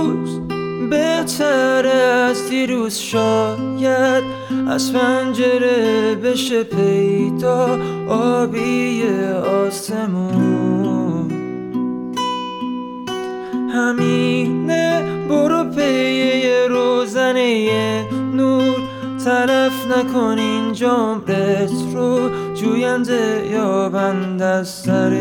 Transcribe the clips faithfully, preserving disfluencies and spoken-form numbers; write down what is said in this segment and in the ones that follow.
امروز بهتر از دیروز، شاید از پنجره بشه پیدا آبی آسمون. همینه برو پی یه روزنه نور، تلف نکن این عمرت رو، جوینده یابند از سر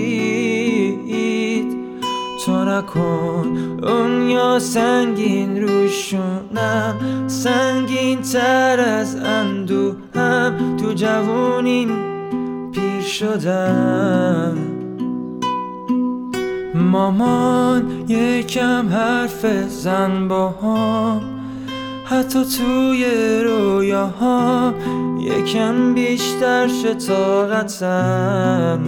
دید. تو نکن دنیا سنگین روشونم، سنگین تر از اندوهم. تو جوونیم پیر شدم. مامان یکم حرف زن با هم، حتی توی رویاهام یکم بیشتر شه طاقتم.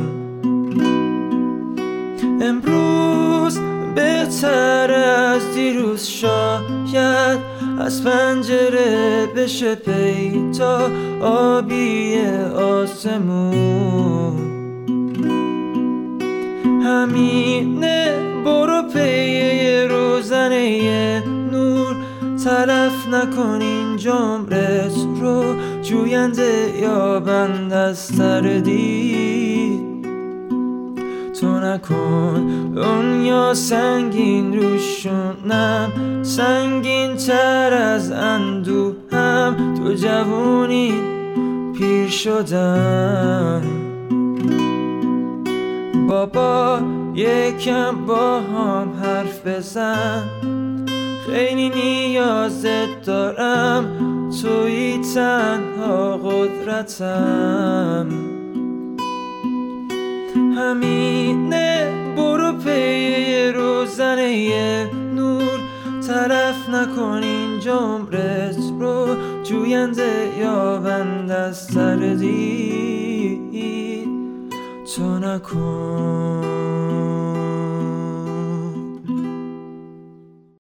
امروز بهتر از دیروز، شاید از پنجره بشه پیدا آبی آسمون. همینه برو پی یه روزنه نور، تلف نکن این عمرت رو، جوینده یابند از سر دید. تو نکن دنیا سنگین روشونم، سنگین تر از اندوهم. تو جوونی پیر شدم. بابا یکم با هم حرف بزن، خیلی نیازت دارم، توی تنها قدرتم. همینه برو پی یه روزنه نور، تلف نکن این عمرت رو، جوینده یابند از سر دید. تو نکن